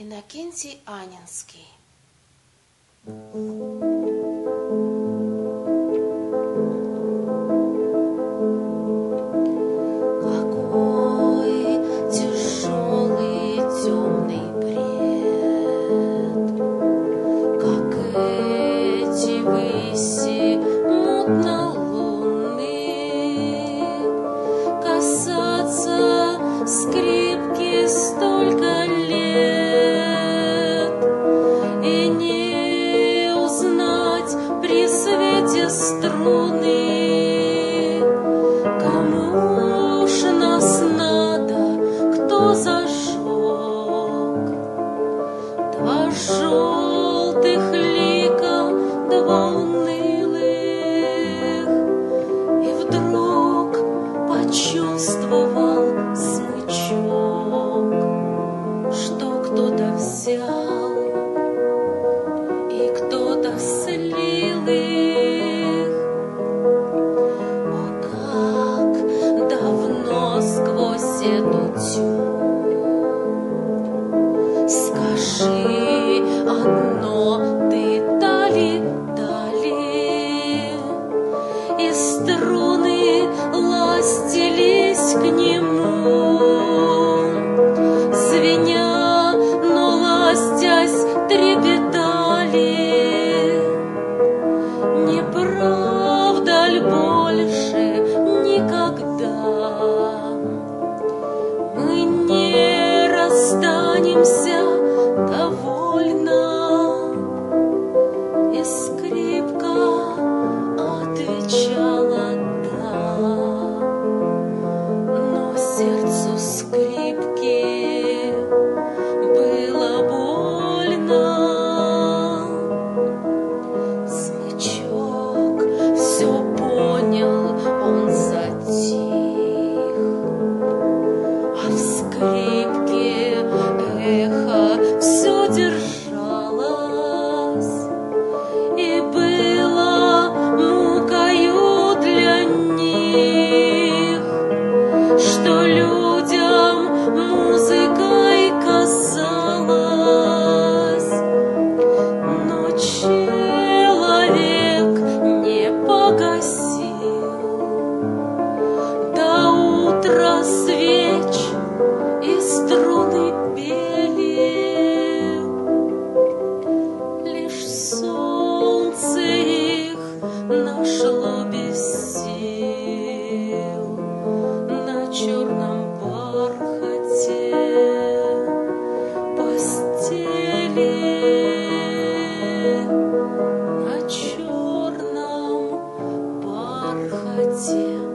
Иннокентий Анинский. Какой тяжелый темный бред, как эти выси мутно-лунные, касаться скрипки столько лет и не узнать при свете струны. Кому ж нас надо, кто зажег два желтых лика, два унылых, и вдруг почувствовал смычок, что кто-то взял и кто-то слил их. О, как давно сквозь эту тьму, скажи одно, ты дали, и струны ластились к нему, звеня, но ластясь трепетали. Не правда ль больше никогда мы не расстанемся довольно? И скрипка отвечала «да», но сердцу скрипки было больно. Смычок все понял, он затих, а в скрипке эхо все держалось, и было мукою для них, что людям музыкой казалось, но человек не погасил до утра свеч, и струны пели. Лишь солнце их нашло без сил на черном бархате постели, на черном бархате.